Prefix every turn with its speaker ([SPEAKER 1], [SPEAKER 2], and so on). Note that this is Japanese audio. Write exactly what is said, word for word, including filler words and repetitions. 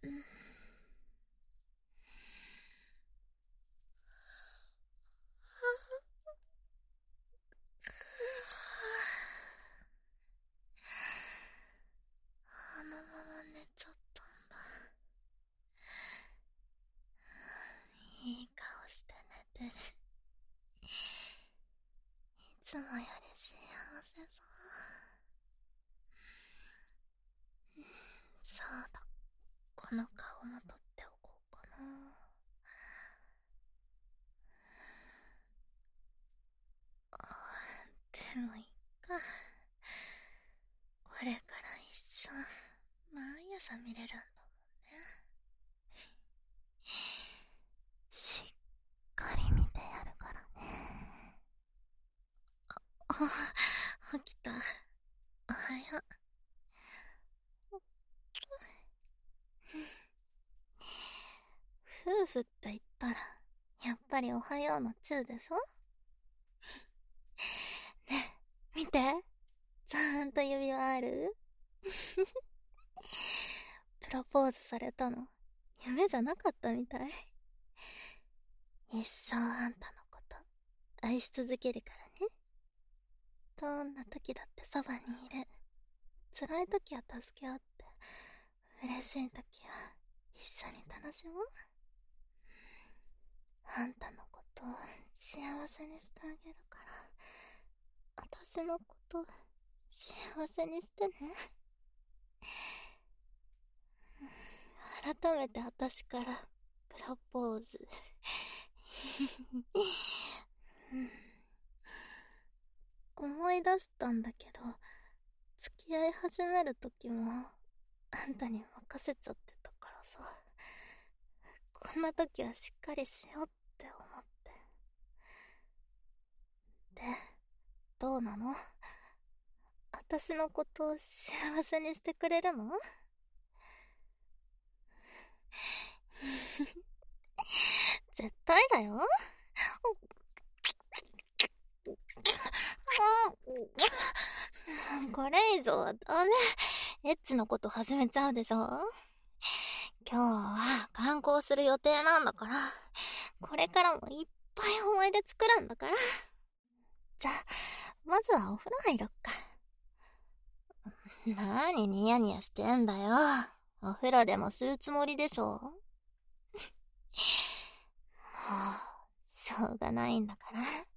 [SPEAKER 1] あのまま寝ちゃったんだ。いい顔して寝てる。いつもより幸せそう。そうだ、この顔も撮っておこうかな。でもいいか。これから一緒毎朝見れるんだもんね。しっかり見てやるからね。あ、起きた。おはよう。夫婦って言ったらやっぱりおはようのチューでしょ。ねえ、見て、ちゃんと指輪ある。プロポーズされたの夢じゃなかったみたい。一生あんたのこと愛し続けるからね。どんな時だってそばにいる。辛い時は助け合って、嬉しい時は一緒に楽しもう。あんたのこと幸せにしてあげるから、私のこと幸せにしてね。改めて私からプロポーズ。思い出したんだけど、付き合い始める時もあんたに任せちゃってたからさ、こんな時はしっかりしようって思って。で、どうなの？私のことを幸せにしてくれるの？絶対だよ。これ以上はダメ。エッチのこと始めちゃうでしょ。今日は観光する予定なんだから、これからもいっぱい思い出作るんだから。じゃあ、まずはお風呂入ろっか。なーにニヤニヤしてんだよ。お風呂でもするつもりでしょ。もう、しょうがないんだから。